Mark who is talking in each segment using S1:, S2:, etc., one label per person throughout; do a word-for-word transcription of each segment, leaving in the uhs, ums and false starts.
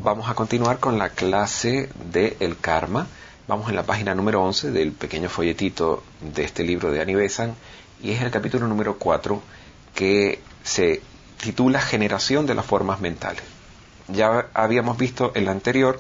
S1: vamos a continuar con la clase de el karma. Vamos en la página número once del pequeño folletito de este libro de Annie Besant, y es el capítulo número cuatro, que se titula Generación de las formas mentales. Ya habíamos visto el anterior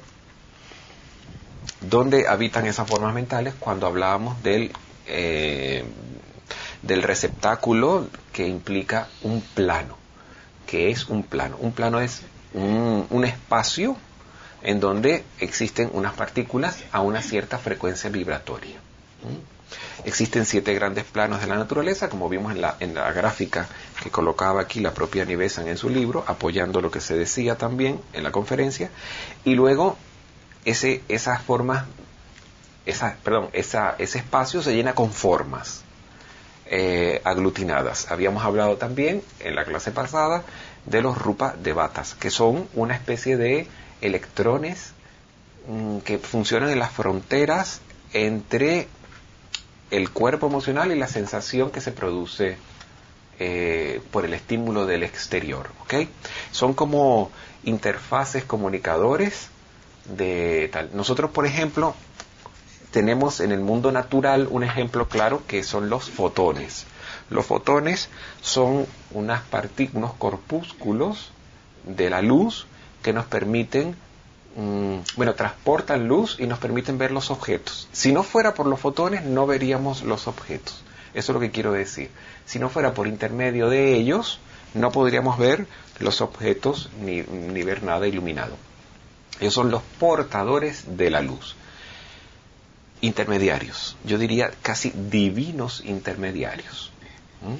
S1: dónde habitan esas formas mentales cuando hablábamos del eh, del receptáculo, que implica un plano. ¿Qué es un plano? Un plano es un, un espacio en donde existen unas partículas a una cierta frecuencia vibratoria. ¿Mm? Existen siete grandes planos de la naturaleza, como vimos en la, en la gráfica que colocaba aquí la propia Annie Besant en su libro, apoyando lo que se decía también en la conferencia. Y luego ese, esas formas, esa, perdón, esa, ese espacio se llena con formas eh, aglutinadas. Habíamos hablado también en la clase pasada de los rupa devatas, que son una especie de electrones mmm, que funcionan en las fronteras entre el cuerpo emocional y la sensación que se produce eh, por el estímulo del exterior, ¿ok? Son como interfaces comunicadores de tal. Nosotros, por ejemplo, tenemos en el mundo natural un ejemplo claro que son los fotones. Los fotones son unas partículas, unos corpúsculos de la luz que nos permiten, mmm, bueno, transportan luz y nos permiten ver los objetos. Si no fuera por los fotones, no veríamos los objetos. Eso es lo que quiero decir. Si no fuera por intermedio de ellos, no podríamos ver los objetos ni, ni ver nada iluminado. Ellos son los portadores de la luz. Intermediarios. Yo diría casi divinos intermediarios. ¿Mm?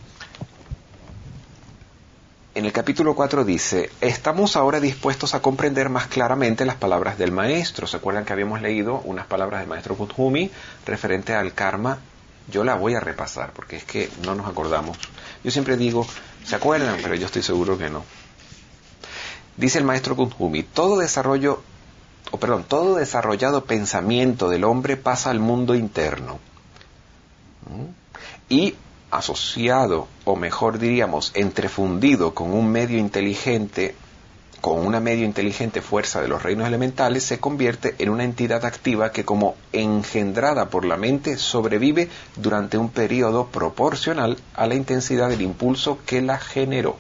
S1: En el capítulo cuatro dice, estamos ahora dispuestos a comprender más claramente las palabras del maestro. ¿Se acuerdan que habíamos leído unas palabras del maestro Kuthumi referente al karma? Yo la voy a repasar porque es que no nos acordamos. Yo siempre digo, ¿se acuerdan? Pero yo estoy seguro que no. Dice el maestro Kuthumi, todo desarrollo, o perdón, todo desarrollado pensamiento del hombre pasa al mundo interno. ¿Mm? Y asociado, o mejor diríamos, entrefundido con un medio inteligente, con una medio inteligente fuerza de los reinos elementales, se convierte en una entidad activa que, como engendrada por la mente, sobrevive durante un periodo proporcional a la intensidad del impulso que la generó.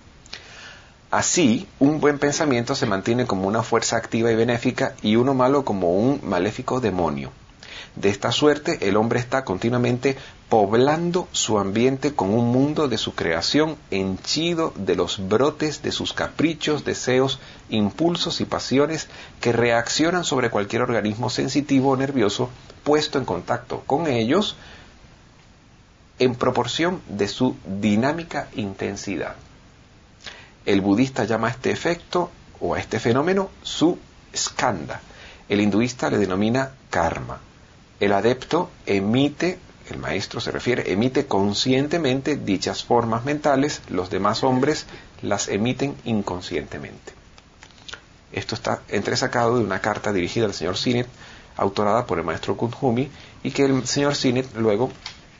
S1: Así, un buen pensamiento se mantiene como una fuerza activa y benéfica, y uno malo como un maléfico demonio. De esta suerte, el hombre está continuamente poblando su ambiente con un mundo de su creación henchido de los brotes de sus caprichos, deseos, impulsos y pasiones que reaccionan sobre cualquier organismo sensitivo o nervioso puesto en contacto con ellos en proporción de su dinámica intensidad. El budista llama a este efecto o a este fenómeno su skanda. El hinduista le denomina karma. El adepto emite, el maestro se refiere, emite conscientemente dichas formas mentales, los demás hombres las emiten inconscientemente. Esto está entresacado de una carta dirigida al señor Sinnett, autorada por el maestro Kuthumi, y que el señor Sinnett luego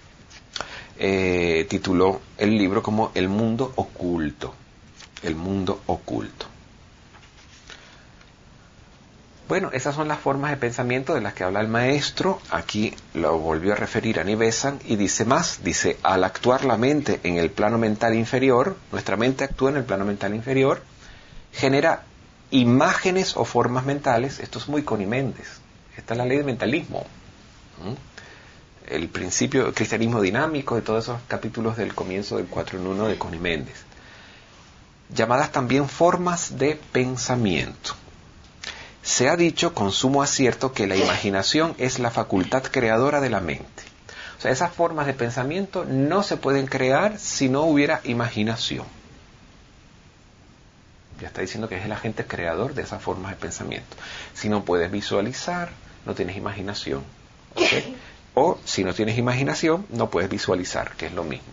S1: eh, tituló el libro como El mundo oculto. El mundo oculto. Bueno, esas son las formas de pensamiento de las que habla el maestro. Aquí lo volvió a referir a Annie Besant y dice más, dice, al actuar la mente en el plano mental inferior, nuestra mente actúa en el plano mental inferior, genera imágenes o formas mentales. Esto es muy Coniméndez. Esta es la ley del mentalismo. ¿Mm? El principio del cristianismo dinámico y todos esos capítulos del comienzo del cuatro en uno de Coniméndez. Llamadas también formas de pensamiento. Se ha dicho con sumo acierto que la imaginación es la facultad creadora de la mente. O sea, esas formas de pensamiento no se pueden crear si no hubiera imaginación. Ya está diciendo que es el agente creador de esas formas de pensamiento. Si no puedes visualizar, no tienes imaginación. ¿Okay? O si no tienes imaginación, no puedes visualizar, que es lo mismo.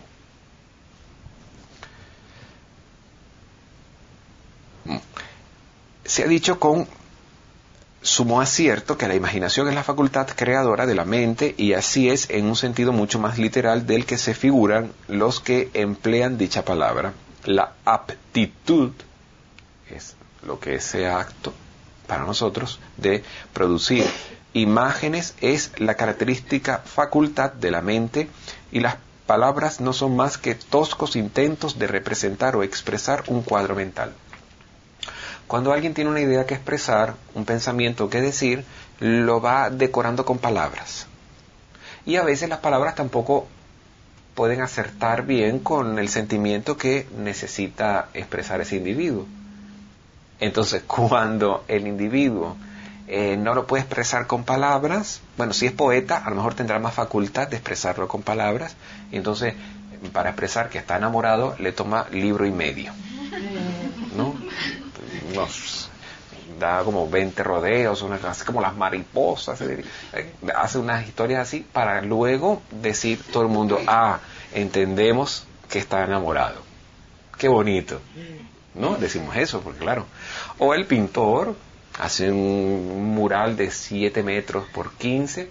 S1: Se ha dicho con sumo acierto que la imaginación es la facultad creadora de la mente, y así es en un sentido mucho más literal del que se figuran los que emplean dicha palabra. La aptitud es lo que ese acto para nosotros de producir imágenes es la característica facultad de la mente, y las palabras no son más que toscos intentos de representar o expresar un cuadro mental. Cuando alguien tiene una idea que expresar, un pensamiento que decir, lo va decorando con palabras. Y a veces las palabras tampoco pueden acertar bien con el sentimiento que necesita expresar ese individuo. Entonces, cuando el individuo eh, no lo puede expresar con palabras, bueno, si es poeta, a lo mejor tendrá más facultad de expresarlo con palabras, y entonces, para expresar que está enamorado, le toma libro y medio, ¿no? Nos da como veinte rodeos, una, así como las mariposas, eh, hace unas historias así, para luego decir todo el mundo, ah, entendemos que está enamorado. Qué bonito, ¿no? Decimos eso, porque claro. O el pintor hace un mural de siete metros por quince,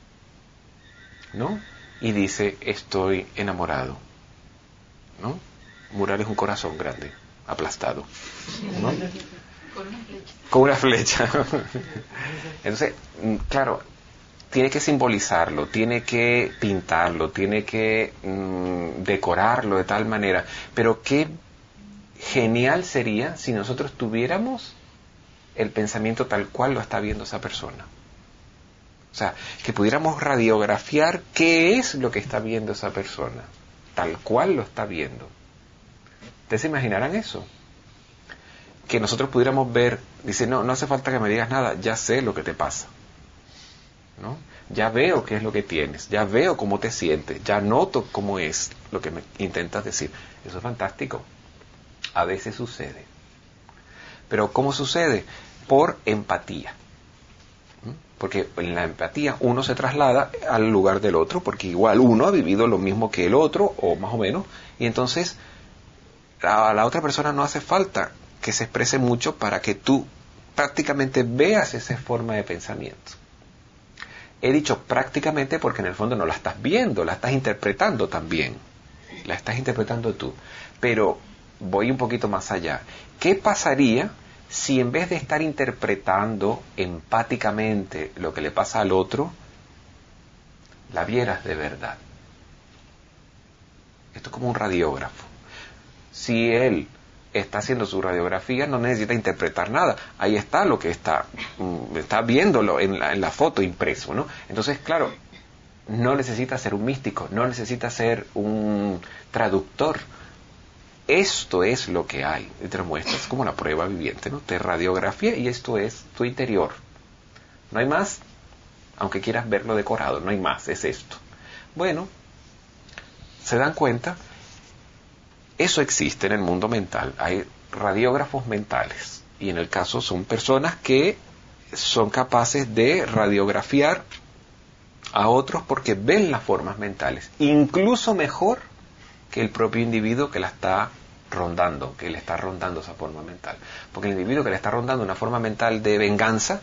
S1: ¿no? Y dice, estoy enamorado, ¿no? Mural es un corazón grande, aplastado, ¿no?
S2: Con una flecha.
S1: Con una flecha. Entonces, claro, tiene que simbolizarlo, tiene que pintarlo, tiene que mmm, decorarlo de tal manera. Pero qué genial sería si nosotros tuviéramos el pensamiento tal cual lo está viendo esa persona. O sea, que pudiéramos radiografiar qué es lo que está viendo esa persona, tal cual lo está viendo. ¿Ustedes se imaginarán eso? Que nosotros pudiéramos ver, dice, no, no hace falta que me digas nada, ya sé lo que te pasa, ¿no? Ya veo qué es lo que tienes, ya veo cómo te sientes, ya noto cómo es lo que me intentas decir. Eso es fantástico. A veces sucede. Pero ¿cómo sucede? Por empatía. Porque en la empatía uno se traslada al lugar del otro, porque igual uno ha vivido lo mismo que el otro, o más o menos, y entonces a la otra persona no hace falta que se exprese mucho para que tú prácticamente veas esa forma de pensamiento. He dicho prácticamente porque en el fondo no la estás viendo, la estás interpretando también. La estás interpretando tú. Pero voy un poquito más allá. ¿Qué pasaría si en vez de estar interpretando empáticamente lo que le pasa al otro, la vieras de verdad? Esto es como un radiógrafo. Si él está haciendo su radiografía, no necesita interpretar nada. Ahí está lo que está, está viéndolo en la, en la foto impreso, ¿no? Entonces, claro, no necesita ser un místico, no necesita ser un traductor. Esto es lo que hay. Y te lo muestras como la prueba viviente, ¿no? Te radiografía y esto es tu interior. No hay más, aunque quieras verlo decorado, no hay más, es esto. Bueno, ¿se dan cuenta? Eso existe en el mundo mental. Hay radiógrafos mentales. Y en el caso son personas que son capaces de radiografiar a otros porque ven las formas mentales. Incluso mejor que el propio individuo que la está rondando, que le está rondando esa forma mental. Porque el individuo que le está rondando una forma mental de venganza,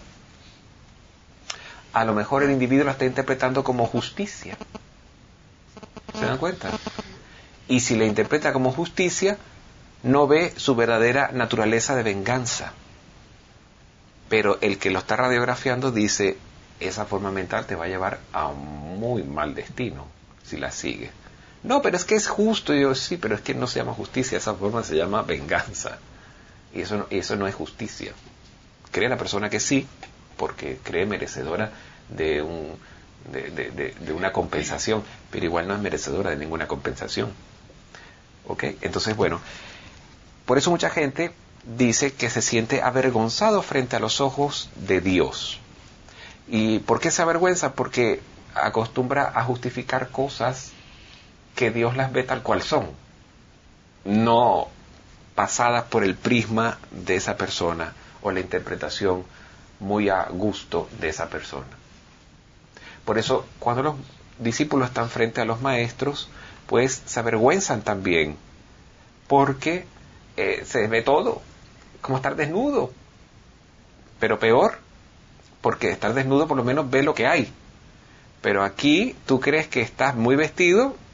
S1: a lo mejor el individuo la está interpretando como justicia. ¿Se dan cuenta? Y si le interpreta como justicia, no ve su verdadera naturaleza de venganza. Pero el que lo está radiografiando dice, esa forma mental te va a llevar a un muy mal destino si la sigue. No, pero es que es justo. Y yo, sí, pero es que no se llama justicia, esa forma se llama venganza. Y eso no, eso no es justicia. Cree la persona que sí, porque cree merecedora de, un, de, de, de, de una compensación, pero igual no es merecedora de ninguna compensación. ¿Ok? Entonces, bueno, por eso mucha gente dice que se siente avergonzado frente a los ojos de Dios. ¿Y por qué se avergüenza? Porque acostumbra a justificar cosas que Dios las ve tal cual son, no pasadas por el prisma de esa persona o la interpretación muy a gusto de esa persona. Por eso, cuando los discípulos están frente a los maestros, pues se avergüenzan también, porque eh, se ve todo, como estar desnudo, pero peor, porque estar desnudo por lo menos ve lo que hay, pero aquí tú crees que estás muy vestido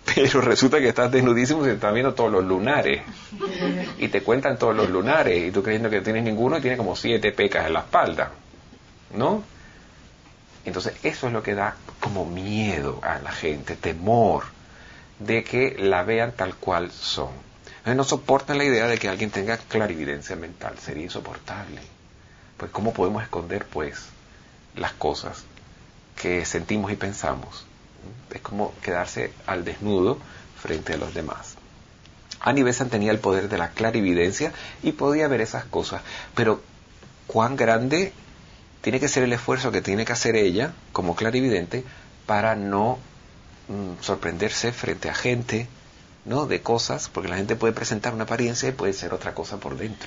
S1: pero resulta que estás desnudísimo y te están viendo todos los lunares. Y te cuentan todos los lunares, y tú creyendo que no tienes ninguno y tienes como siete pecas en la espalda, ¿no? Entonces eso es lo que da como miedo a la gente, temor de que la vean tal cual son. Entonces no soportan la idea de que alguien tenga clarividencia mental, sería insoportable. Pues ¿cómo podemos esconder pues las cosas que sentimos y pensamos? Es como quedarse al desnudo frente a los demás. Annie Besant tenía el poder de la clarividencia y podía ver esas cosas, pero cuán grande tiene que ser el esfuerzo que tiene que hacer ella como clarividente para no mm, sorprenderse frente a gente, ¿no? De cosas, porque la gente puede presentar una apariencia y puede ser otra cosa por dentro,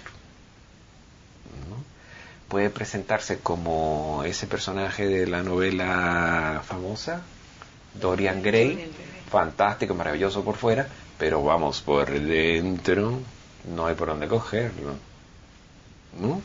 S1: ¿no? Puede presentarse como ese personaje de la novela famosa Dorian Gray, fantástico, maravilloso por fuera, pero vamos, por dentro no hay por dónde cogerlo, ¿no?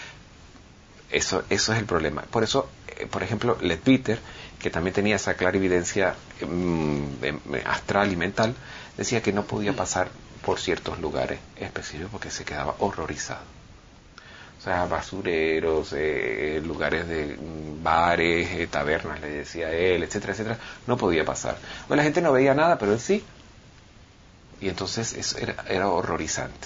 S1: Eso, eso es el problema. Por eso, eh, por ejemplo, Leadbeater, que también tenía esa clarividencia mm, astral y mental, decía que no podía pasar por ciertos lugares específicos porque se quedaba horrorizado. O sea, basureros, eh, lugares de mm, bares, eh, tabernas, le decía él, etcétera, etcétera, no podía pasar. Bueno, la gente no veía nada, pero él sí. Y entonces eso era, era horrorizante.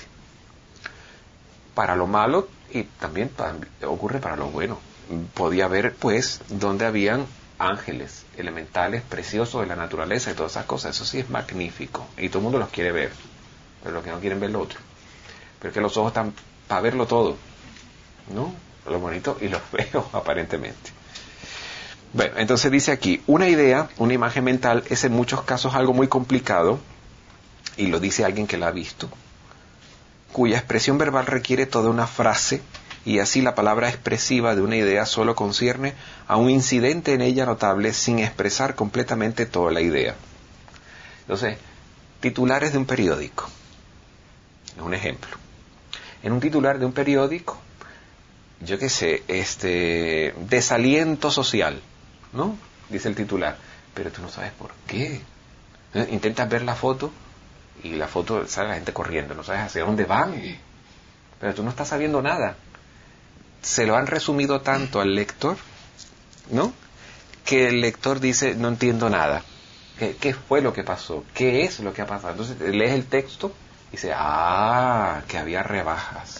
S1: Para lo malo, y también para, ocurre para lo bueno. Podía ver, pues, donde habían ángeles, elementales, preciosos de la naturaleza y todas esas cosas. Eso sí es magnífico. Y todo el mundo los quiere ver. Pero los que no quieren ver lo otro. Pero es que los ojos están para verlo todo, ¿no? Lo bonito y lo feo, aparentemente. Bueno, entonces dice aquí, una idea, una imagen mental, es en muchos casos algo muy complicado, y lo dice alguien que la ha visto, cuya expresión verbal requiere toda una frase, y así la palabra expresiva de una idea solo concierne a un incidente en ella notable sin expresar completamente toda la idea. Entonces, titulares de un periódico. Es un ejemplo. En un titular de un periódico, yo qué sé, este, desaliento social, ¿no? Dice el titular, pero tú no sabes por qué. ¿Eh? Intentas ver la foto y la foto sale la gente corriendo, no sabes hacia dónde van, pero tú no estás sabiendo nada. Se lo han resumido tanto al lector, ¿no? Que el lector dice, no entiendo nada. ¿Qué, qué fue lo que pasó? ¿Qué es lo que ha pasado? Entonces lees el texto y dice, ah, que había rebajas.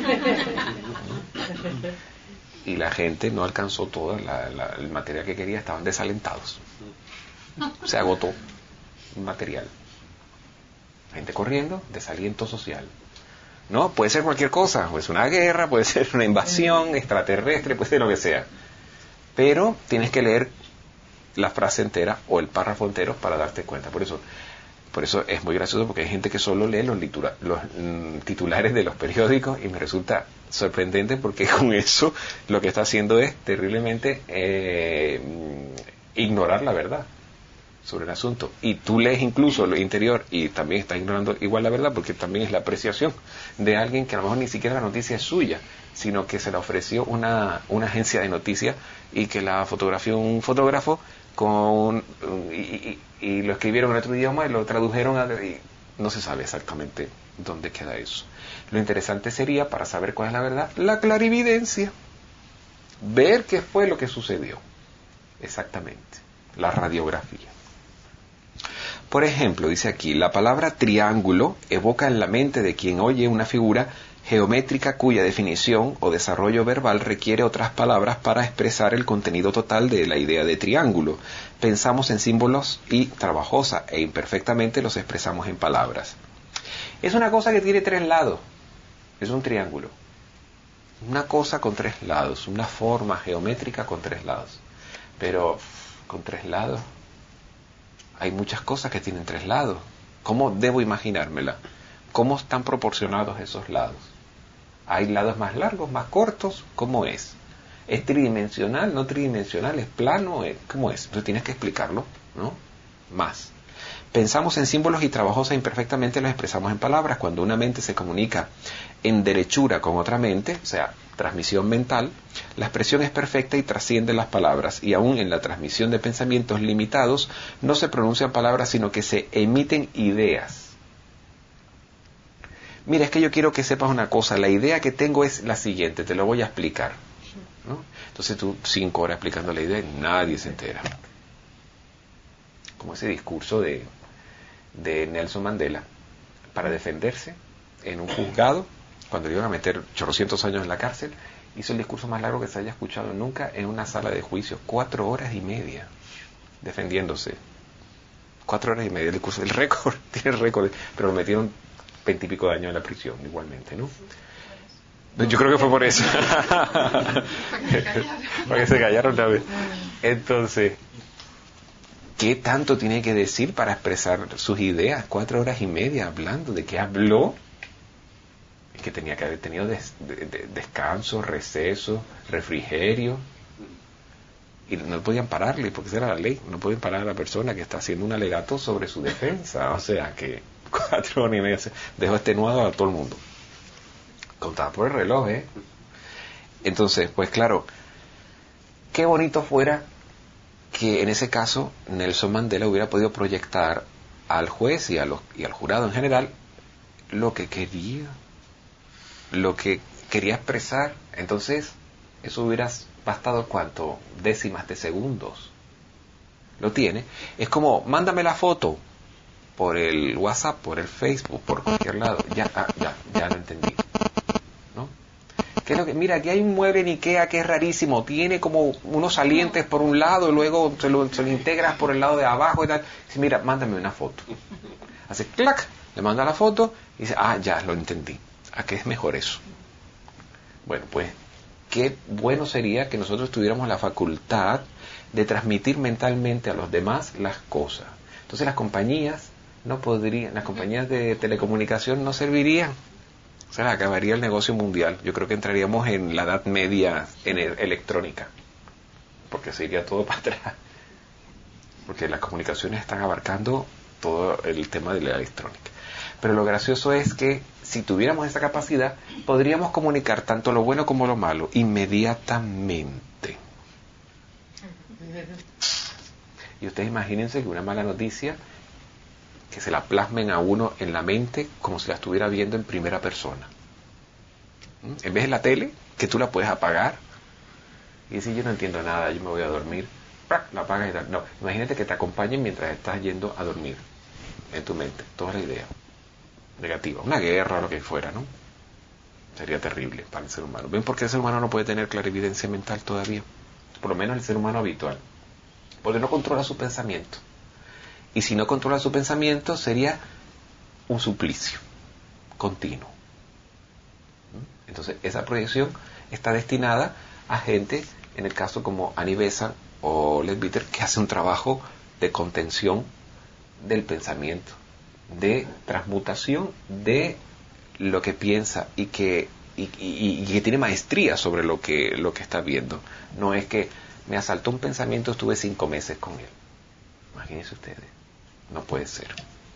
S1: Y la gente no alcanzó todo la, la, el material que quería, estaban desalentados. Se agotó el material. Gente corriendo, desaliento social. No, puede ser cualquier cosa, puede ser una guerra, puede ser una invasión extraterrestre, puede ser lo que sea. Pero tienes que leer la frase entera o el párrafo entero para darte cuenta. Por eso, por eso es muy gracioso, porque hay gente que solo lee los, litura, los mm, titulares de los periódicos y me resulta sorprendente porque con eso lo que está haciendo es terriblemente eh, ignorar la verdad sobre el asunto. Y tú lees incluso lo interior y también estás ignorando igual la verdad, porque también es la apreciación de alguien que a lo mejor ni siquiera la noticia es suya, sino que se la ofreció una, una agencia de noticias y que la fotografió un fotógrafo con y, y, y lo escribieron en otro idioma y lo tradujeron a, y no se sabe exactamente dónde queda eso. Lo interesante sería, para saber cuál es la verdad, la clarividencia, ver qué fue lo que sucedió exactamente, la radiografía. Por ejemplo, dice aquí, la palabra triángulo evoca en la mente de quien oye una figura geométrica cuya definición o desarrollo verbal requiere otras palabras para expresar el contenido total de la idea de triángulo. Pensamos en símbolos y trabajosa e imperfectamente los expresamos en palabras. Es una cosa que tiene tres lados, es un triángulo. Una cosa con tres lados, una forma geométrica con tres lados. Pero con tres lados hay muchas cosas que tienen tres lados. ¿Cómo debo imaginármela? ¿Cómo están proporcionados esos lados? ¿Hay lados más largos, más cortos? ¿Cómo es? ¿Es tridimensional, no tridimensional? ¿Es plano? ¿Cómo es? Entonces tienes que explicarlo, ¿no? Más. Pensamos en símbolos y trabajosa e imperfectamente los expresamos en palabras. Cuando una mente se comunica en derechura con otra mente, o sea, transmisión mental, la expresión es perfecta y trasciende las palabras, y aún en la transmisión de pensamientos limitados no se pronuncian palabras, sino que se emiten ideas. Mira, es que yo quiero que sepas una cosa, la idea que tengo es la siguiente, te lo voy a explicar, ¿no? Entonces tú cinco horas explicando la idea y nadie se entera. Como ese discurso de, de Nelson Mandela para defenderse en un juzgado, cuando le iban a meter chorrocientos años en la cárcel, hizo el discurso más largo que se haya escuchado nunca en una sala de juicio, cuatro horas y media, defendiéndose. Cuatro horas y media el discurso, el récord, tiene el récord, pero lo metieron veintipico de años en la prisión igualmente, ¿no? Yo creo que fue por eso. Para que se callaron una vez. Entonces, ¿qué tanto tiene que decir para expresar sus ideas? Cuatro horas y media hablando. ¿De qué habló? Es que tenía que haber tenido des, de, de, descanso, receso, refrigerio. Y no podían pararle, porque esa era la ley. No pueden parar a la persona que está haciendo un alegato sobre su defensa. O sea, que cuatro horas y media dejó extenuado a todo el mundo. Contaba por el reloj, ¿eh? Entonces, pues claro, qué bonito fuera que en ese caso Nelson Mandela hubiera podido proyectar al juez y, a los, y al jurado en general lo que quería, lo que quería expresar. Entonces, eso hubiera bastado, ¿cuánto? Décimas de segundos. Lo tiene. Es como, mándame la foto por el WhatsApp, por el Facebook, por cualquier lado. Ya, ah, ya, ya lo entendí. ¿No? ¿Qué es lo que? Mira, aquí hay un mueble en Ikea que es rarísimo. Tiene como unos salientes por un lado y luego se lo, se lo integras por el lado de abajo y tal. Dice, mira, mándame una foto. Hace clac, le manda la foto y dice, ah, ya, lo entendí. ¿A qué es mejor eso? Bueno, pues, qué bueno sería que nosotros tuviéramos la facultad de transmitir mentalmente a los demás las cosas. Entonces las compañías no podrían, las compañías de telecomunicación no servirían. O sea, acabaría el negocio mundial. Yo creo que entraríamos en la edad media en el, electrónica, porque se iría todo para atrás. Porque las comunicaciones están abarcando todo el tema de la electrónica. Pero lo gracioso es que si tuviéramos esa capacidad, podríamos comunicar tanto lo bueno como lo malo inmediatamente. Y ustedes imagínense que una mala noticia, que se la plasmen a uno en la mente como si la estuviera viendo en primera persona. ¿Mm? En vez de la tele, que tú la puedes apagar y decir, yo no entiendo nada, yo me voy a dormir, ¡prac! La apagas y tal. No, imagínate que te acompañen mientras estás yendo a dormir en tu mente. Toda la idea negativa, una guerra o lo que fuera, ¿no? Sería terrible para el ser humano. ¿Ven por qué el ser humano no puede tener clarividencia mental todavía? Por lo menos el ser humano habitual. Porque no controla su pensamiento. Y si no controla su pensamiento, sería un suplicio continuo. Entonces, esa proyección está destinada a gente, en el caso como Annie Besant o Leadbeater, que hace un trabajo de contención del pensamiento, de transmutación de lo que piensa y que, y, y, y que tiene maestría sobre lo que, lo que está viendo. No es que me asaltó un pensamiento, estuve cinco meses con él. Imagínense ustedes. No puede ser.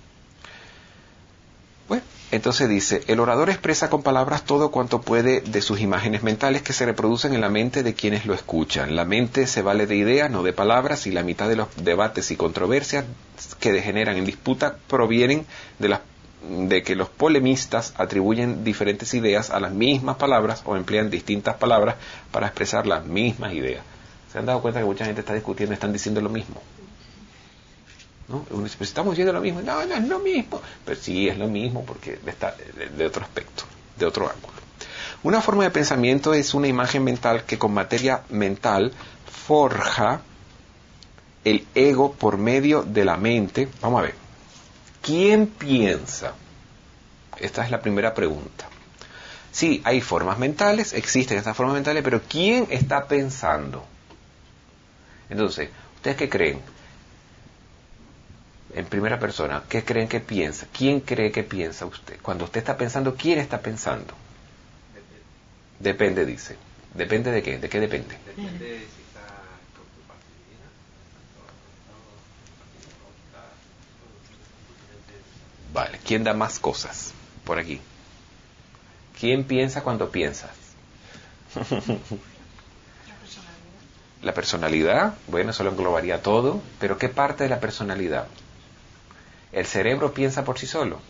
S1: Bueno, entonces dice, el orador expresa con palabras todo cuanto puede de sus imágenes mentales que se reproducen en la mente de quienes lo escuchan. La mente se vale de ideas, no de palabras, y la mitad de los debates y controversias que degeneran en disputa provienen de, las, de que los polemistas atribuyen diferentes ideas a las mismas palabras o emplean distintas palabras para expresar las mismas ideas. ¿Se han dado cuenta que mucha gente está discutiendo y están diciendo lo mismo? ¿No? Pues estamos diciendo lo mismo. No, no es lo mismo. Pero sí es lo mismo porque está de, de otro aspecto, de otro ángulo. Una forma de pensamiento es una imagen mental que con materia mental forja el ego por medio de la mente. Vamos a ver. ¿Quién piensa? Esta es la primera pregunta. Sí, hay formas mentales, existen estas formas mentales, pero ¿quién está pensando? Entonces, ¿ustedes qué creen? En primera persona, ¿qué creen que piensa? ¿Quién cree que piensa usted? Cuando usted está pensando, ¿quién está pensando? Depende, dice. ¿Depende de qué? ¿De qué depende? Depende de si está con tu parte divina. ¿Quién da más cosas? Por aquí. ¿Quién piensa cuando piensas? La personalidad, bueno, eso lo englobaría todo, pero ¿qué parte de la personalidad? ¿El cerebro piensa por sí solo?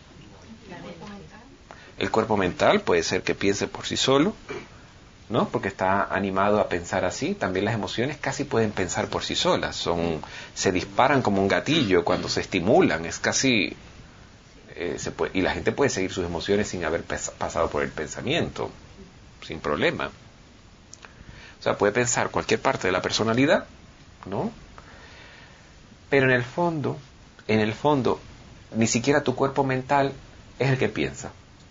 S1: El cuerpo mental puede ser que piense por sí solo, ¿no? Porque está animado a pensar así. También las emociones casi pueden pensar por sí solas. Son, se disparan como un gatillo cuando se estimulan. Es casi... Eh, se puede, y la gente puede seguir sus emociones sin haber pes- pasado por el pensamiento, sin problema. O sea, puede pensar cualquier parte de la personalidad, ¿no? Pero en el fondo, en el fondo, ni siquiera tu cuerpo mental es el que piensa.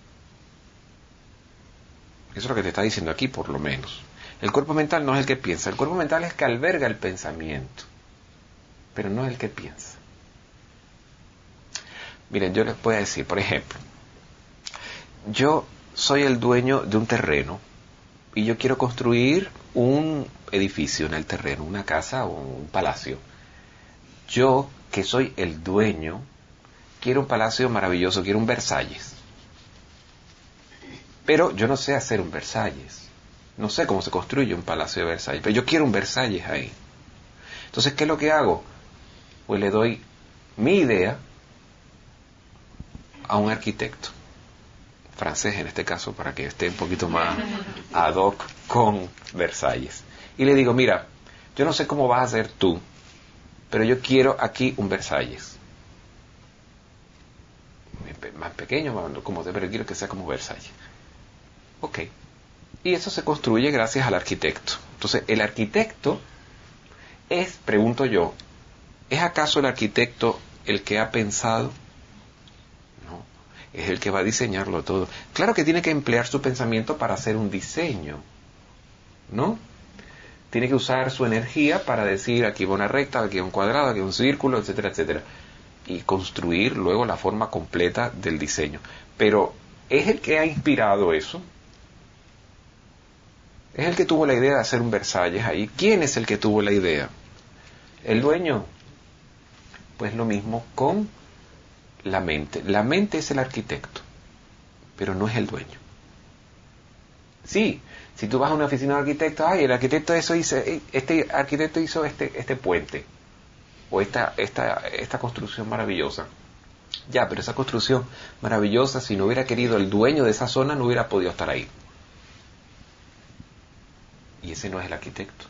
S1: Eso es lo que te está diciendo aquí, por lo menos. El cuerpo mental no es el que piensa. El cuerpo mental es el que alberga el pensamiento, pero no es el que piensa. Miren, yo les voy a decir, por ejemplo, yo soy el dueño de un terreno y yo quiero construir un edificio en el terreno, una casa o un palacio. Yo, que soy el dueño, quiero un palacio maravilloso, quiero un Versalles. Pero yo no sé hacer un Versalles. No sé cómo se construye un palacio de Versalles, pero yo quiero un Versalles ahí. Entonces, ¿qué es lo que hago? Pues le doy mi idea a un arquitecto, francés en este caso, para que esté un poquito más ad hoc con Versalles. Y le digo, mira, yo no sé cómo vas a hacer tú, pero yo quiero aquí un Versalles. Más pequeño, más como de, pero quiero que sea como Versalles. Ok. Y eso se construye gracias al arquitecto. Entonces, el arquitecto es, pregunto yo, ¿es acaso el arquitecto el que ha pensado? No, es el que va a diseñarlo todo. Claro que tiene que emplear su pensamiento para hacer un diseño, ¿no? Tiene que usar su energía para decir, aquí va una recta, aquí va un cuadrado, aquí va un círculo, etcétera, etcétera. Y construir luego la forma completa del diseño. Pero, ¿es el que ha inspirado eso? ¿Es el que tuvo la idea de hacer un Versalles ahí? ¿Quién es el que tuvo la idea? ¿El dueño? Pues lo mismo con la mente. La mente es el arquitecto, pero no es el dueño. Sí, si tú vas a una oficina de arquitectos, ay, el arquitecto eso hizo, este arquitecto hizo este, este puente, o esta, esta, esta construcción maravillosa. Ya, pero esa construcción maravillosa, si no hubiera querido el dueño de esa zona, no hubiera podido estar ahí. Y ese no es el arquitecto.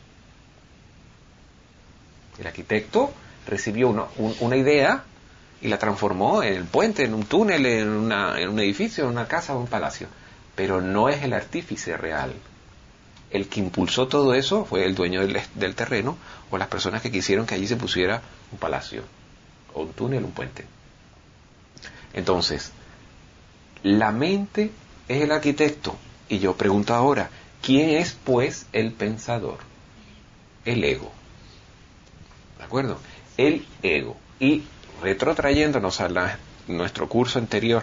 S1: El arquitecto recibió una, un, una idea y la transformó en el puente, en un túnel, en, una, en un edificio, en una casa o un palacio. Pero no es el artífice real. El que impulsó todo eso fue el dueño del, del terreno o las personas que quisieron que allí se pusiera un palacio, o un túnel, un puente. Entonces, la mente es el arquitecto. Y yo pregunto ahora, ¿quién es pues el pensador? El ego. ¿De acuerdo? El ego. Y retrotrayéndonos a la, nuestro curso anterior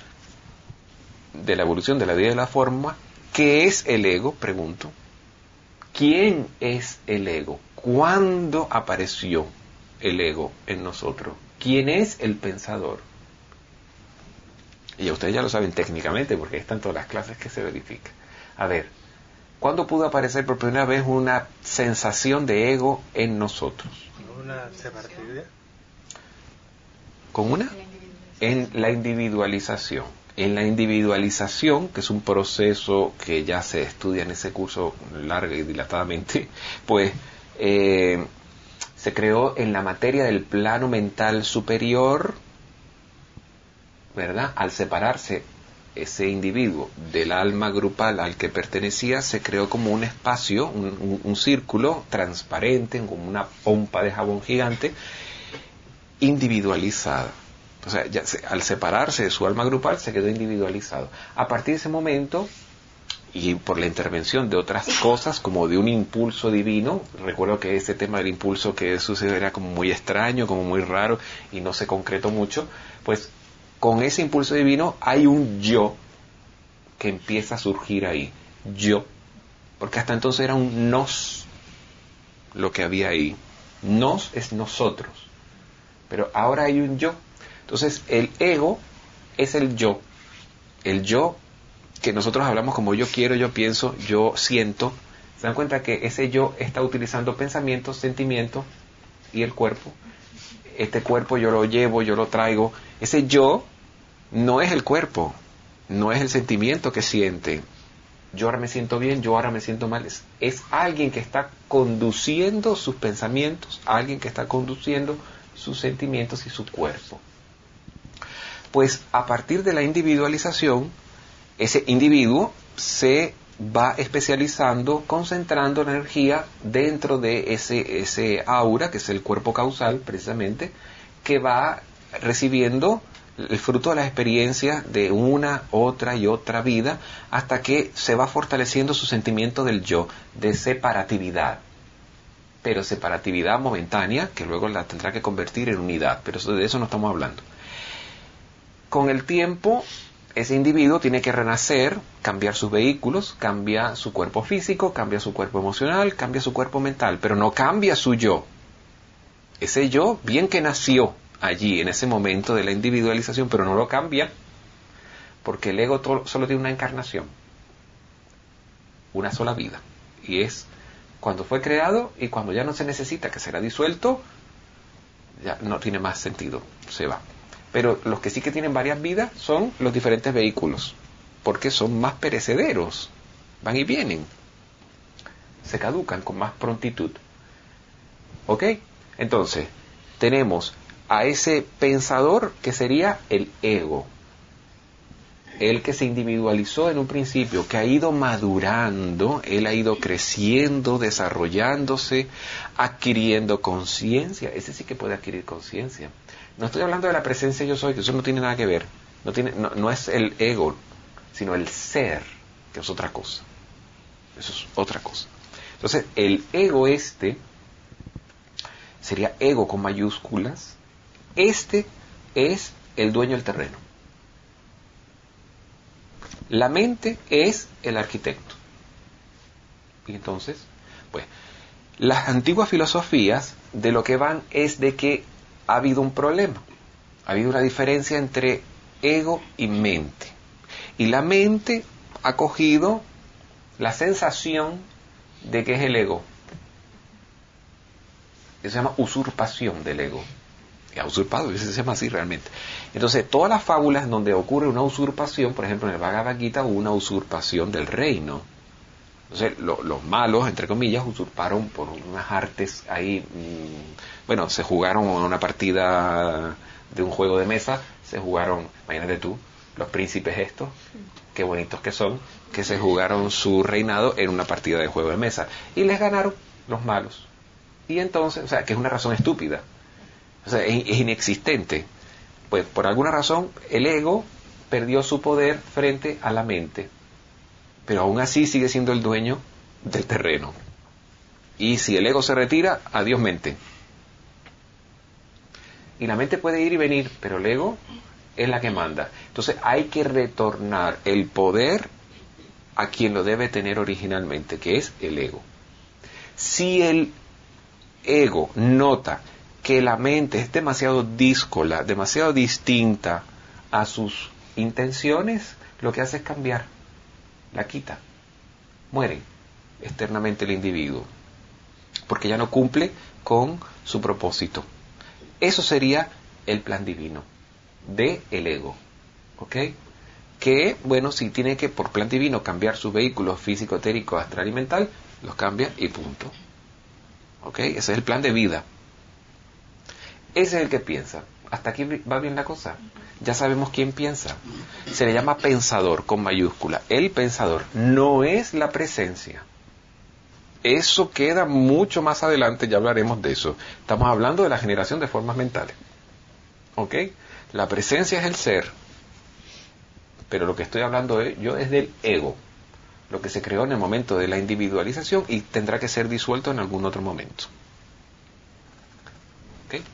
S1: de la evolución de la vida y de la forma, ¿qué es el ego? Pregunto. ¿Quién es el ego? ¿Cuándo apareció el ego en nosotros? ¿Quién es el pensador? Y ustedes ya lo saben técnicamente porque están todas las clases que se verifican. A ver, ¿cuándo pudo aparecer por primera vez una sensación de ego en nosotros?
S2: ¿Una separatividad?
S1: ¿Con una? En la individualización. En la individualización, que es un proceso que ya se estudia en ese curso largo y dilatadamente, pues eh, se creó en la materia del plano mental superior, ¿verdad? Al separarse ese individuo del alma grupal al que pertenecía, se creó como un espacio, un, un, un círculo transparente, como una pompa de jabón gigante, individualizada. O sea, ya se, al separarse de su alma grupal se quedó individualizado. A partir de ese momento, y por la intervención de otras cosas, como de un impulso divino, recuerdo que ese tema del impulso que sucedió era como muy extraño, como muy raro, y no se concretó mucho, pues con ese impulso divino hay un yo que empieza a surgir ahí. Yo. Porque hasta entonces era un nos lo que había ahí. Nos es nosotros. Pero ahora hay un yo. Entonces el ego es el yo. El yo que nosotros hablamos como yo quiero, yo pienso, yo siento. ¿Se dan cuenta que ese yo está utilizando pensamientos, sentimientos y el cuerpo? Este cuerpo yo lo llevo, yo lo traigo. Ese yo no es el cuerpo, no es el sentimiento que siente. Yo ahora me siento bien, yo ahora me siento mal. Es, es alguien que está conduciendo sus pensamientos, alguien que está conduciendo sus sentimientos y su cuerpo. Pues a partir de la individualización, ese individuo se va especializando, concentrando la energía dentro de ese, ese aura, que es el cuerpo causal precisamente, que va recibiendo el fruto de las experiencias de una, otra y otra vida, hasta que se va fortaleciendo su sentimiento del yo, de separatividad. Pero separatividad momentánea, que luego la tendrá que convertir en unidad, pero de eso no estamos hablando. Con el tiempo, ese individuo tiene que renacer, cambiar sus vehículos, cambia su cuerpo físico, cambia su cuerpo emocional, cambia su cuerpo mental, pero no cambia su yo. Ese yo, bien que nació allí, en ese momento de la individualización, pero no lo cambia, porque el ego to- solo tiene una encarnación, una sola vida, y es cuando fue creado y cuando ya no se necesita, que será disuelto, ya no tiene más sentido, se va. Pero los que sí que tienen varias vidas son los diferentes vehículos, porque son más perecederos, van y vienen, se caducan con más prontitud. ¿Ok? Entonces, tenemos a ese pensador que sería el ego, el que se individualizó en un principio, que ha ido madurando, él ha ido creciendo, desarrollándose, adquiriendo conciencia. Ese sí que puede adquirir conciencia. No estoy hablando de la presencia yo soy, que eso no tiene nada que ver. No, tiene, no, no es el ego, sino el ser, que es otra cosa. Eso es otra cosa. Entonces, el ego este, sería ego con mayúsculas, este es el dueño del terreno. La mente es el arquitecto. Y entonces, pues, las antiguas filosofías de lo que van es de que ha habido un problema, ha habido una diferencia entre ego y mente. Y la mente ha cogido la sensación de que es el ego. Eso se llama usurpación del ego. Y ha usurpado, eso se llama así realmente. Entonces, todas las fábulas donde ocurre una usurpación, por ejemplo, en el Bhagavad Gita hubo una usurpación del reino. Entonces, lo, los malos, entre comillas, usurparon por unas artes ahí. Mmm, bueno, se jugaron una partida de un juego de mesa, se jugaron, imagínate tú, los príncipes estos, qué bonitos que son, que se jugaron su reinado en una partida de juego de mesa. Y les ganaron los malos. Y entonces, o sea, que es una razón estúpida. O sea, es, es inexistente. Pues por alguna razón el ego perdió su poder frente a la mente, pero aún así sigue siendo el dueño del terreno. Y si el ego se retira, adiós mente. Y la mente puede ir y venir, pero el ego es la que manda. Entonces hay que retornar el poder a quien lo debe tener originalmente, que es el ego. Si el ego nota que la mente es demasiado díscola, demasiado distinta a sus intenciones, lo que hace es cambiar, la quita, muere externamente el individuo, porque ya no cumple con su propósito. Eso sería el plan divino de el ego, ¿ok? Que, bueno, si tiene que por plan divino cambiar sus vehículos físico, etérico, astral y mental, los cambia y punto. ¿Ok? Ese es el plan de vida. Ese es el que piensa. Hasta aquí va bien la cosa. Ya sabemos quién piensa. Se le llama pensador con mayúscula. El pensador no es la presencia. Eso queda mucho más adelante, ya hablaremos de eso. Estamos hablando de la generación de formas mentales. ¿Ok? La presencia es el ser. Pero lo que estoy hablando yo es del ego. Lo que se creó en el momento de la individualización y tendrá que ser disuelto en algún otro momento. ¿Ok?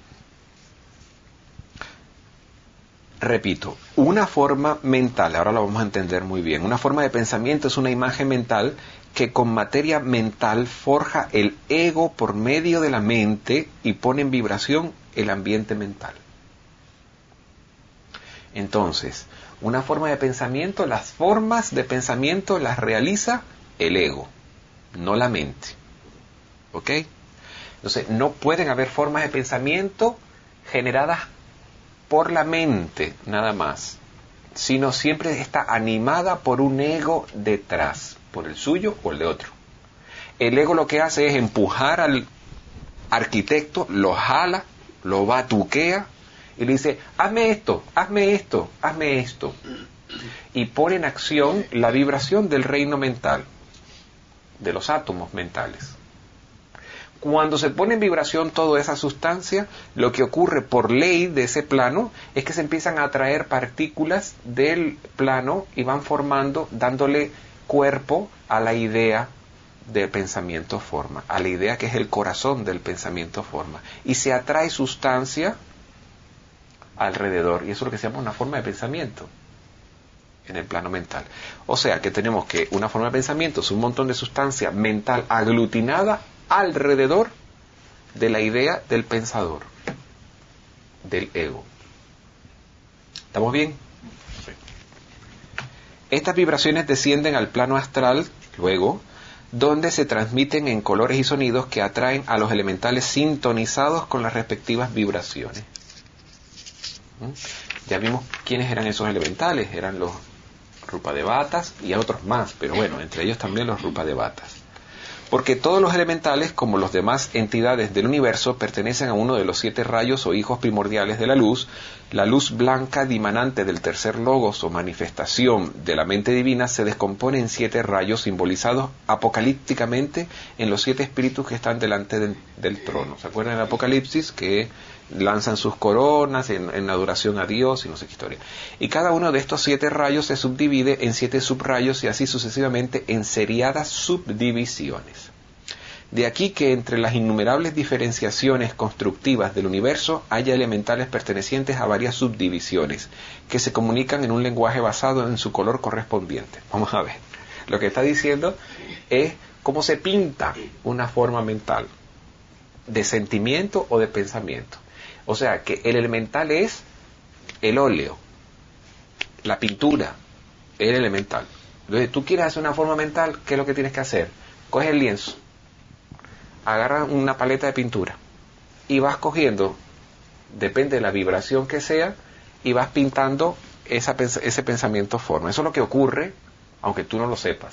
S1: Repito, una forma mental, ahora lo vamos a entender muy bien, una forma de pensamiento es una imagen mental que con materia mental forja el ego por medio de la mente y pone en vibración el ambiente mental. Entonces, una forma de pensamiento, las formas de pensamiento las realiza el ego, no la mente. ¿Ok? Entonces, no pueden haber formas de pensamiento generadas por la mente, nada más, sino siempre está animada por un ego detrás, por el suyo o el de otro. El ego lo que hace es empujar al arquitecto, lo jala, lo batuquea y le dice, hazme esto, hazme esto, hazme esto. Y pone en acción la vibración del reino mental, de los átomos mentales. Cuando se pone en vibración toda esa sustancia, lo que ocurre por ley de ese plano es que se empiezan a atraer partículas del plano y van formando, dándole cuerpo a la idea del pensamiento forma, a la idea que es el corazón del pensamiento forma. Y se atrae sustancia alrededor, y eso es lo que se llama una forma de pensamiento en el plano mental. O sea que tenemos que una forma de pensamiento es un montón de sustancia mental aglutinada alrededor de la idea del pensador, del ego. ¿Estamos bien? Sí. Estas vibraciones descienden al plano astral, luego, donde se transmiten en colores y sonidos que atraen a los elementales sintonizados con las respectivas vibraciones. ¿Mm? Ya vimos quiénes eran esos elementales, eran los Rupadevatas y otros más, pero bueno, entre ellos también los Rupadevatas. Porque todos los elementales, como las demás entidades del universo, pertenecen a uno de los siete rayos o hijos primordiales de la luz, la luz blanca dimanante del tercer logos o manifestación de la mente divina se descompone en siete rayos simbolizados apocalípticamente en los siete espíritus que están delante de, del trono. ¿Se acuerdan del Apocalipsis? Que lanzan sus coronas en, en adoración a Dios y no sé qué historia. Y cada uno de estos siete rayos se subdivide en siete subrayos y así sucesivamente en seriadas subdivisiones. De aquí que entre las innumerables diferenciaciones constructivas del universo haya elementales pertenecientes a varias subdivisiones que se comunican en un lenguaje basado en su color correspondiente. Vamos a ver. Lo que está diciendo es cómo se pinta una forma mental de sentimiento o de pensamiento. O sea, que el elemental es el óleo, la pintura, el elemental. Entonces, tú quieres hacer una forma mental, ¿qué es lo que tienes que hacer? Coges el lienzo, agarras una paleta de pintura y vas cogiendo, depende de la vibración que sea, y vas pintando esa, ese pensamiento forma. Eso es lo que ocurre, aunque tú no lo sepas.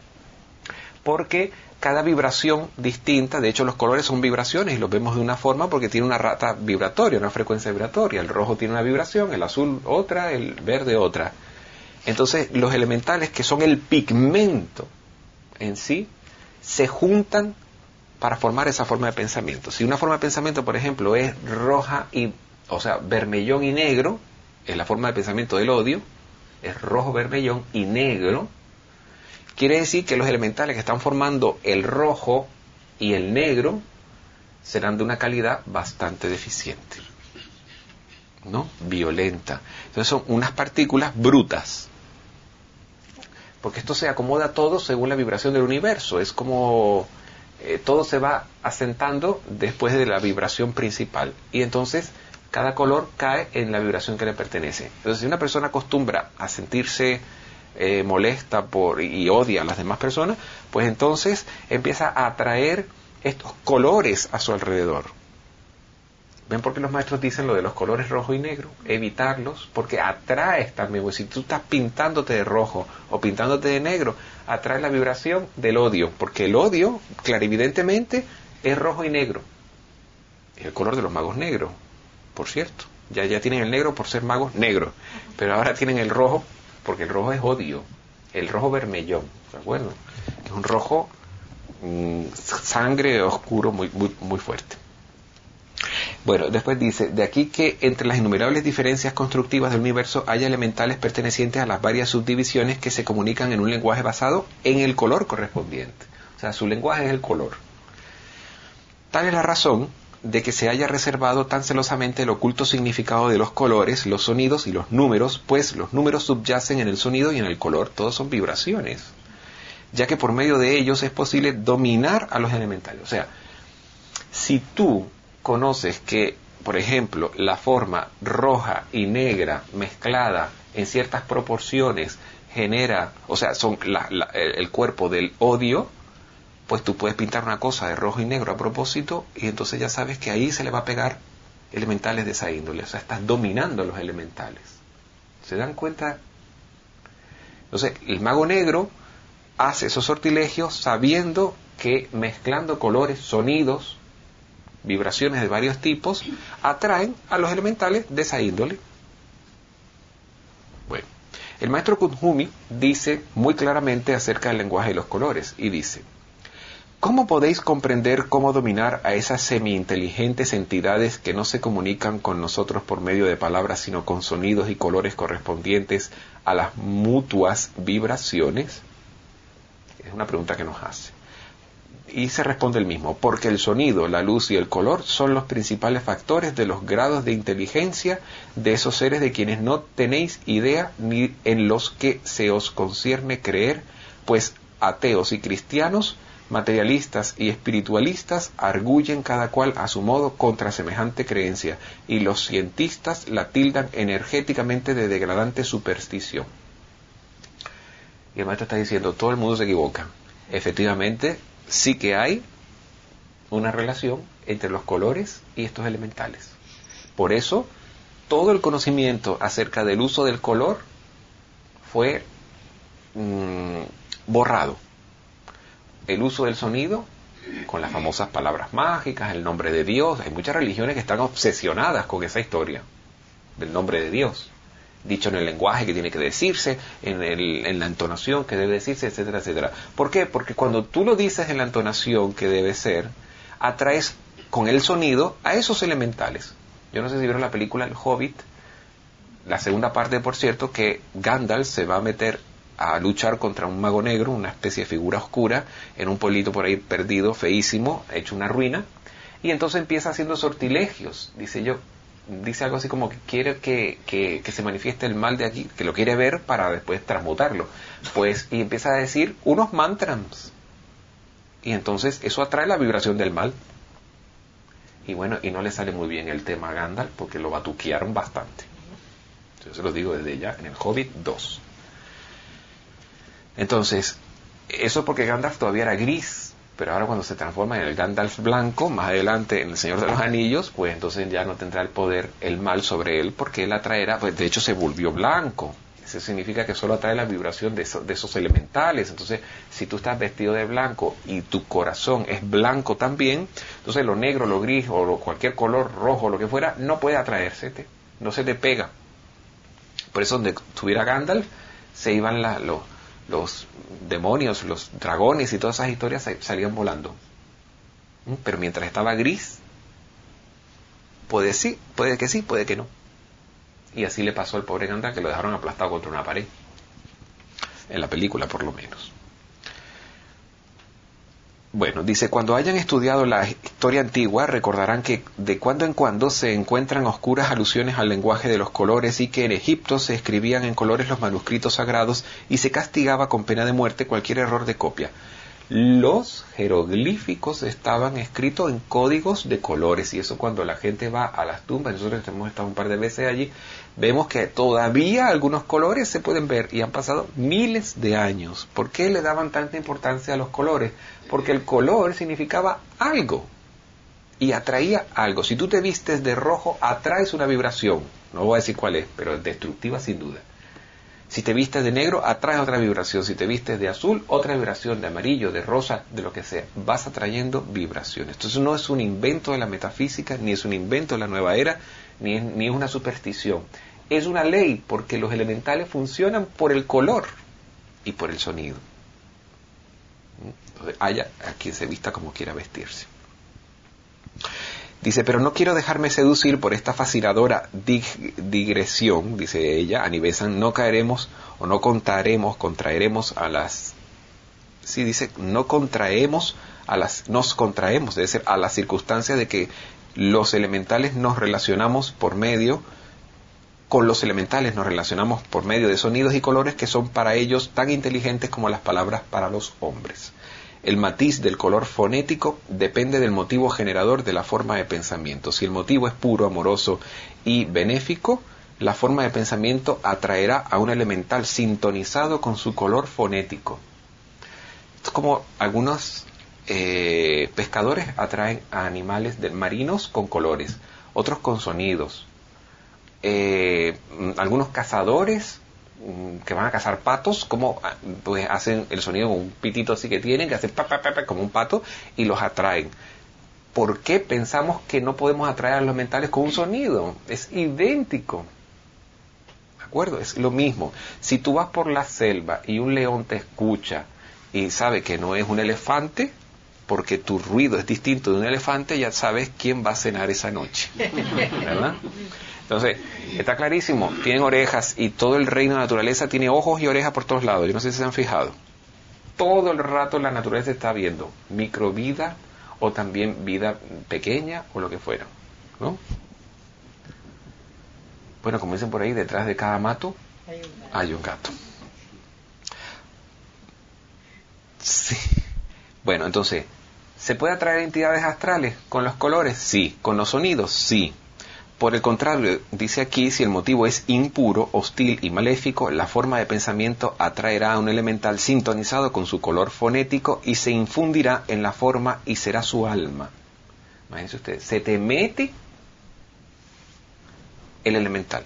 S1: Porque cada vibración distinta, de hecho los colores son vibraciones y los vemos de una forma porque tiene una rata vibratoria, una frecuencia vibratoria. El rojo tiene una vibración, el azul otra, el verde otra. Entonces los elementales, que son el pigmento en sí, se juntan para formar esa forma de pensamiento. Si una forma de pensamiento, por ejemplo, es roja y, o sea, vermellón y negro, es la forma de pensamiento del odio, es rojo, vermellón y negro. Quiere decir que los elementales que están formando el rojo y el negro serán de una calidad bastante deficiente, ¿no? Violenta. Entonces son unas partículas brutas. Porque esto se acomoda todo según la vibración del universo. Es como eh, todo se va asentando después de la vibración principal. Y entonces cada color cae en la vibración que le pertenece. Entonces si una persona acostumbra a sentirse Eh, molesta por y odia a las demás personas, pues entonces empieza a atraer estos colores a su alrededor. ¿Ven por qué los maestros dicen lo de los colores rojo y negro? Evitarlos, porque atraes también. Pues si tú estás pintándote de rojo o pintándote de negro, atraes la vibración del odio, porque el odio, clarividentemente, es rojo y negro. Es el color de los magos negros, por cierto. Ya, ya tienen el negro por ser magos negros, pero ahora tienen el rojo porque el rojo es odio, el rojo vermellón, ¿de acuerdo? Es un rojo mmm, sangre oscuro muy, muy, muy fuerte. Bueno, después dice, de aquí que entre las innumerables diferencias constructivas del universo haya elementales pertenecientes a las varias subdivisiones que se comunican en un lenguaje basado en el color correspondiente. O sea, su lenguaje es el color. Tal es la razón de que se haya reservado tan celosamente el oculto significado de los colores, los sonidos y los números, pues los números subyacen en el sonido y en el color, todos son vibraciones, ya que por medio de ellos es posible dominar a los elementales. O sea, si tú conoces que por ejemplo, la forma roja y negra mezclada en ciertas proporciones genera, o sea, son la, la, el, el cuerpo del odio, pues tú puedes pintar una cosa de rojo y negro a propósito y entonces ya sabes que ahí se le va a pegar elementales de esa índole, o sea, estás dominando los elementales. ¿Se dan cuenta? Entonces, el mago negro hace esos sortilegios sabiendo que mezclando colores, sonidos, vibraciones de varios tipos, atraen a los elementales de esa índole. Bueno, el maestro Kuthumi dice muy claramente acerca del lenguaje de los colores y dice: ¿cómo podéis comprender cómo dominar a esas semi-inteligentes entidades que no se comunican con nosotros por medio de palabras, sino con sonidos y colores correspondientes a las mutuas vibraciones? Es una pregunta que nos hace. Y se responde el mismo: porque el sonido, la luz y el color son los principales factores de los grados de inteligencia de esos seres de quienes no tenéis idea ni en los que se os concierne creer, pues ateos y cristianos, materialistas y espiritualistas arguyen cada cual a su modo contra semejante creencia, y los cientistas la tildan energéticamente de degradante superstición. Y el maestro está diciendo, todo el mundo se equivoca. Efectivamente, sí que hay una relación entre los colores y estos elementales. Por eso, todo el conocimiento acerca del uso del color fue mmm, borrado. El uso del sonido, con las famosas palabras mágicas, el nombre de Dios. Hay muchas religiones que están obsesionadas con esa historia del nombre de Dios, dicho en el lenguaje que tiene que decirse, en, el, en la entonación que debe decirse, etcétera, etcétera. ¿Por qué? Porque cuando tú lo dices en la entonación que debe ser, atraes con el sonido a esos elementales. Yo no sé si vieron la película El Hobbit, la segunda parte, por cierto, que Gandalf se va a meter a luchar contra un mago negro, una especie de figura oscura, en un pueblito por ahí perdido, feísimo, hecho una ruina, y entonces empieza haciendo sortilegios, dice yo, dice algo así como que quiere que, que, que se manifieste el mal de aquí, que lo quiere ver para después transmutarlo, pues, y empieza a decir unos mantras, y entonces eso atrae la vibración del mal, y bueno, y no le sale muy bien el tema a Gandalf, porque lo batuquearon bastante. Yo se lo digo desde ya, en el Hobbit dos. Entonces, eso porque Gandalf todavía era gris, pero ahora cuando se transforma en el Gandalf blanco, más adelante en el Señor de los Anillos, pues entonces ya no tendrá el poder, el mal sobre él, porque él atraerá, pues de hecho se volvió blanco. Eso significa que solo atrae la vibración de, eso, de esos elementales. Entonces, si tú estás vestido de blanco y tu corazón es blanco también, entonces lo negro, lo gris o lo, cualquier color rojo, lo que fuera, no puede atraerse, no se te pega. Por eso donde estuviera Gandalf, se iban la, los... los demonios, los dragones y todas esas historias salían volando. Pero mientras estaba gris, puede sí, puede que sí, puede que no. Y así le pasó al pobre Gandalf, que lo dejaron aplastado contra una pared. En la película, por lo menos. Bueno, dice, cuando hayan estudiado la historia antigua, recordarán que de cuando en cuando se encuentran oscuras alusiones al lenguaje de los colores y que en Egipto se escribían en colores los manuscritos sagrados y se castigaba con pena de muerte cualquier error de copia. Los jeroglíficos estaban escritos en códigos de colores, y eso cuando la gente va a las tumbas, nosotros hemos estado un par de veces allí, vemos que todavía algunos colores se pueden ver y han pasado miles de años. ¿Por qué le daban tanta importancia a los colores? Porque el color significaba algo y atraía algo. Si tú te vistes de rojo, atraes una vibración, no voy a decir cuál es, pero destructiva sin duda. Si te vistes de negro, atraes otra vibración. Si te vistes de azul, otra vibración, de amarillo, de rosa, de lo que sea. Vas atrayendo vibraciones. Entonces no es un invento de la metafísica, ni es un invento de la nueva era, ni es, ni es una superstición. Es una ley, porque los elementales funcionan por el color y por el sonido. Entonces, haya a quien se vista como quiera vestirse. Dice, pero no quiero dejarme seducir por esta fascinadora dig- digresión, dice ella, Anibesan, no caeremos o no contraeremos, contraeremos a las, sí dice, no contraemos a las, nos contraemos, debe ser a las circunstancias de que los elementales nos relacionamos por medio, con los elementales nos relacionamos por medio de sonidos y colores que son para ellos tan inteligentes como las palabras para los hombres. El matiz del color fonético depende del motivo generador de la forma de pensamiento. Si el motivo es puro, amoroso y benéfico, la forma de pensamiento atraerá a un elemental sintonizado con su color fonético. Es como algunos eh, pescadores atraen a animales de, marinos con colores, otros con sonidos. Eh, algunos cazadores que van a cazar patos, como pues hacen el sonido con un pitito así que tienen, que hacen pa, pa, pa, pa, como un pato, y los atraen. ¿Por qué pensamos que no podemos atraer a los elementales con un sonido? Es idéntico. ¿De acuerdo? Es lo mismo. Si tú vas por la selva y un león te escucha y sabe que no es un elefante, porque tu ruido es distinto de un elefante, ya sabes quién va a cenar esa noche. ¿Verdad? Entonces, está clarísimo, tienen orejas y todo el reino de la naturaleza tiene ojos y orejas por todos lados. Yo no sé si se han fijado. Todo el rato la naturaleza está viendo microvida o también vida pequeña o lo que fuera, ¿no? Bueno, como dicen por ahí, detrás de cada mato hay un gato. Hay un gato. Sí. Bueno, entonces, ¿se puede atraer entidades astrales con los colores? Sí. ¿Con los sonidos? Sí. Por el contrario, dice aquí, si el motivo es impuro, hostil y maléfico, la forma de pensamiento atraerá a un elemental sintonizado con su color fonético y se infundirá en la forma y será su alma. Imagínense ustedes, se te mete el elemental,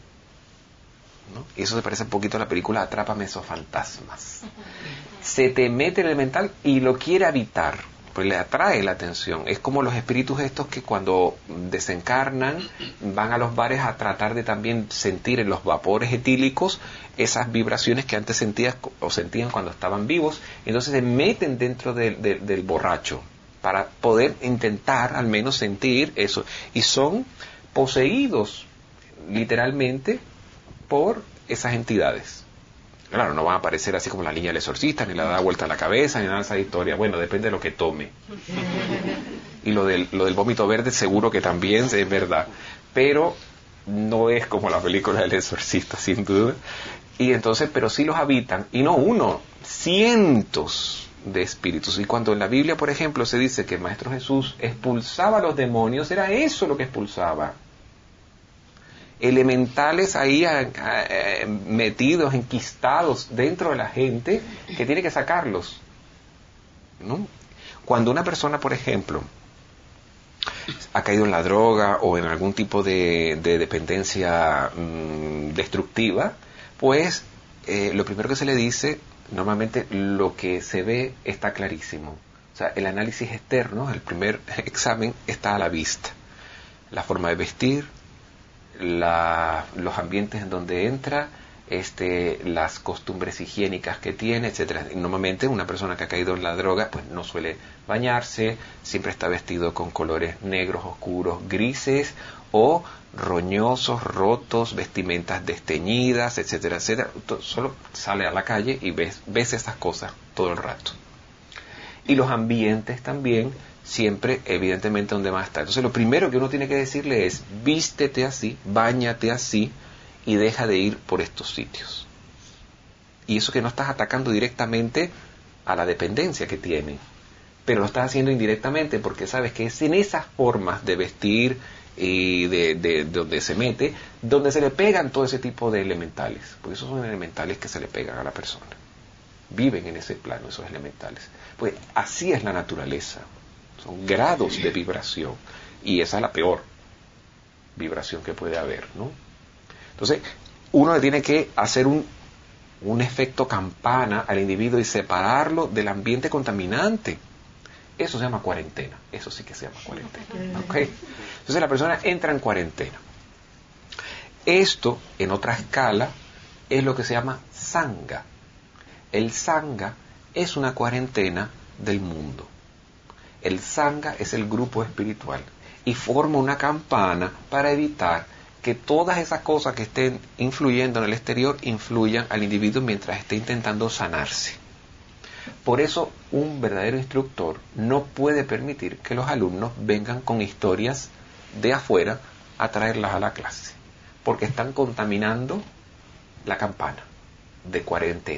S1: ¿no? Y eso se parece un poquito a la película Atrápame esos fantasmas. Se te mete el elemental y lo quiere habitar. Pues le atrae la atención. Es como los espíritus estos que cuando desencarnan van a los bares a tratar de también sentir en los vapores etílicos esas vibraciones que antes sentías o sentían cuando estaban vivos. Entonces se meten dentro de, de, del borracho para poder intentar al menos sentir eso. Y son poseídos literalmente por esas entidades. Claro, no van a aparecer así como la niña del exorcista, ni la da vuelta a la cabeza, ni nada de esa historia. Bueno, depende de lo que tome. Y lo del, lo del vómito verde seguro que también es verdad. Pero no es como la película del exorcista, sin duda. Y entonces, pero sí los habitan. Y no uno, cientos de espíritus. Y cuando en la Biblia, por ejemplo, se dice que el Maestro Jesús expulsaba a los demonios, era eso lo que expulsaba. Elementales ahí a, a, a, metidos, enquistados dentro de la gente que tiene que sacarlos, ¿no? Cuando una persona, por ejemplo, ha caído en la droga o en algún tipo de, de dependencia mmm, destructiva, pues eh, lo primero que se le dice, normalmente lo que se ve está clarísimo. O sea, el análisis externo, el primer examen, está a la vista. La forma de vestir, La, los ambientes en donde entra, este, las costumbres higiénicas que tiene, etcétera. Normalmente una persona que ha caído en la droga pues no suele bañarse, siempre está vestido con colores negros, oscuros, grises o roñosos, rotos, vestimentas desteñidas, etcétera, etcétera. Solo sale a la calle y ves, ves estas cosas todo el rato. Y los ambientes también, siempre, evidentemente, donde va a estar. Entonces, lo primero que uno tiene que decirle es, vístete así, báñate así, y deja de ir por estos sitios. Y eso que no estás atacando directamente a la dependencia que tiene, pero lo estás haciendo indirectamente, porque sabes que es en esas formas de vestir y de, de, de donde se mete, donde se le pegan todo ese tipo de elementales, porque esos son elementales que se le pegan a la persona. Viven en ese plano esos elementales. Pues así es la naturaleza. Son grados de vibración. Y esa es la peor vibración que puede haber, ¿no? Entonces, uno le tiene que hacer un, un efecto campana al individuo y separarlo del ambiente contaminante. Eso se llama cuarentena. Eso sí que se llama cuarentena. ¿Okay? Entonces la persona entra en cuarentena. Esto, en otra escala, es lo que se llama sangha. El sangha es una cuarentena del mundo. El sangha es el grupo espiritual y forma una campana para evitar que todas esas cosas que estén influyendo en el exterior influyan al individuo mientras esté intentando sanarse. Por eso un verdadero instructor no puede permitir que los alumnos vengan con historias de afuera a traerlas a la clase, porque están contaminando la campana de cuarentena.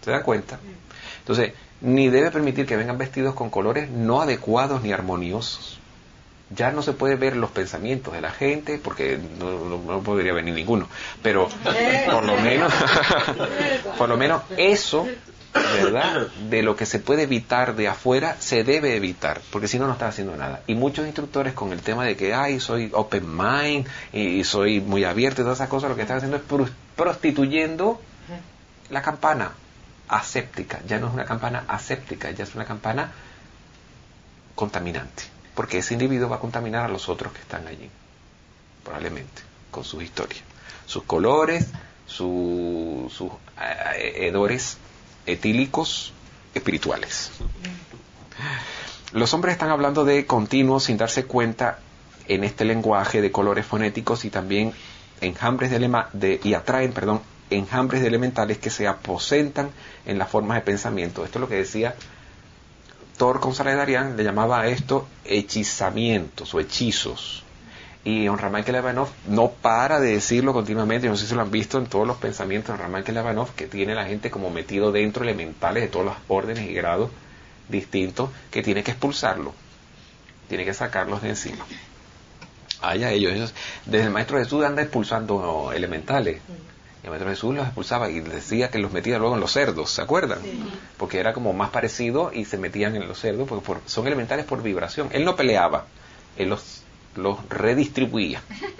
S1: ¿Se da cuenta? Entonces, ni debe permitir que vengan vestidos con colores no adecuados ni armoniosos. Ya no se puede ver los pensamientos de la gente, porque no, no, no podría venir ninguno, pero por lo menos, por lo menos eso, ¿verdad? De lo que se puede evitar de afuera, se debe evitar, porque si no, no está haciendo nada. Y muchos instructores con el tema de que, ay, soy open mind, y soy muy abierto y todas esas cosas, lo que están haciendo es prostituyendo la campana aséptica. Ya no es una campana aséptica, ya es una campana contaminante. Porque ese individuo va a contaminar a los otros que están allí, probablemente, con sus historias, sus colores, su, sus eh, hedores etílicos espirituales. Los hombres están hablando de continuos sin darse cuenta en este lenguaje de colores fonéticos y también enjambres de, elema, de y atraen, perdón, enjambres de elementales que se aposentan en las formas de pensamiento. Esto es lo que decía Thor González Darián, le llamaba a esto hechizamientos o hechizos. Y don Ramán Kelevanov no para de decirlo continuamente. No sé si lo han visto en todos los pensamientos de don Ramán Kelevanov, que tiene la gente como metido dentro elementales de todos los órdenes y grados distintos, que tiene que expulsarlo, tiene que sacarlos de encima. Allá ellos, ellos desde el Maestro Jesús anda expulsando elementales. Y el Maestro Jesús los expulsaba y decía que los metía luego en los cerdos, ¿se acuerdan? Sí. Porque era como más parecido y se metían en los cerdos, porque por, son elementales por vibración. Él no peleaba, él los, los redistribuía.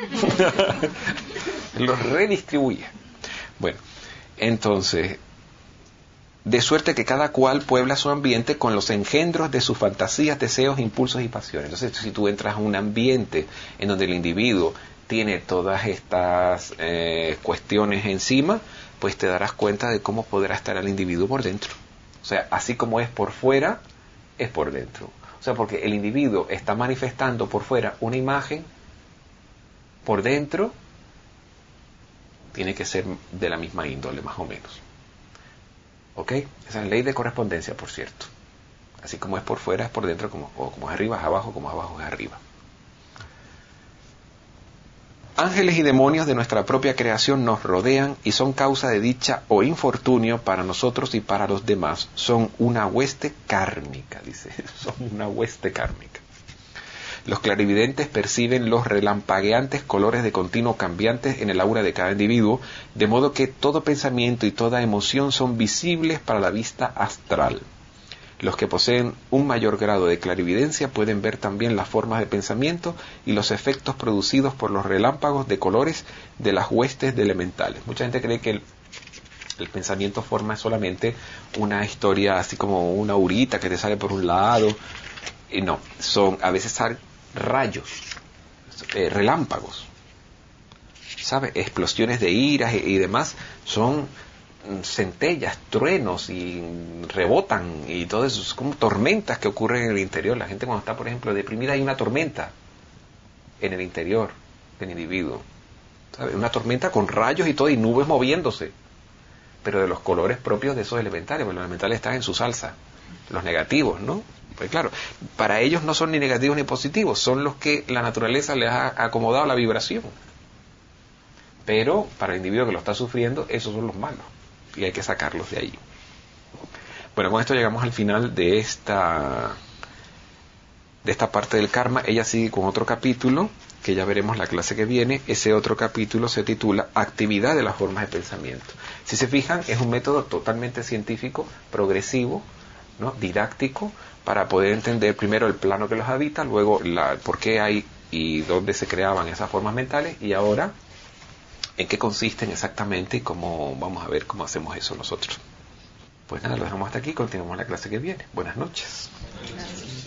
S1: los redistribuía. Bueno, entonces, de suerte que cada cual puebla su ambiente con los engendros de sus fantasías, deseos, impulsos y pasiones. Entonces, si tú entras a un ambiente en donde el individuo tiene todas estas eh, cuestiones encima, pues te darás cuenta de cómo podrá estar el individuo por dentro. O sea, así como es por fuera, es por dentro. O sea, porque el individuo está manifestando por fuera una imagen, por dentro tiene que ser de la misma índole, más o menos. ¿Ok? Esa es la ley de correspondencia, por cierto. Así como es por fuera, es por dentro, como, o como es arriba, es abajo, como es abajo, es arriba. Ángeles y demonios de nuestra propia creación nos rodean y son causa de dicha o infortunio para nosotros y para los demás. Son una hueste kármica, dice. Son una hueste kármica. Los clarividentes perciben los relampagueantes colores de continuo cambiantes en el aura de cada individuo, de modo que todo pensamiento y toda emoción son visibles para la vista astral. Los que poseen un mayor grado de clarividencia pueden ver también las formas de pensamiento y los efectos producidos por los relámpagos de colores de las huestes de elementales. Mucha gente cree que el, el pensamiento forma solamente una historia así como una aurita que te sale por un lado. Y no, son a veces rayos, eh, relámpagos, ¿sabe? Explosiones de ira y, y demás, son centellas, truenos y rebotan y todo eso, es como tormentas que ocurren en el interior. La gente cuando está, por ejemplo, deprimida, hay una tormenta en el interior del individuo, ¿sabe? Una tormenta con rayos y todo y nubes moviéndose, pero de los colores propios de esos elementales, porque los elementales están en su salsa, los negativos, ¿no? Pues claro, para ellos no son ni negativos ni positivos, son los que la naturaleza les ha acomodado la vibración. Pero para el individuo que lo está sufriendo, esos son los malos y hay que sacarlos de ahí. Bueno, con esto llegamos al final de esta de esta parte del karma. Ella sigue con otro capítulo que ya veremos la clase que viene. Ese otro capítulo se titula Actividad de las formas de pensamiento. Si se fijan, es un método totalmente científico, progresivo, ¿no? Didáctico, para poder entender primero el plano que los habita, luego la, por qué hay y dónde se creaban esas formas mentales, y ahora en qué consisten exactamente y cómo vamos a ver cómo hacemos eso nosotros. Pues nada, lo dejamos hasta aquí, continuamos la clase que viene. Buenas noches. Gracias.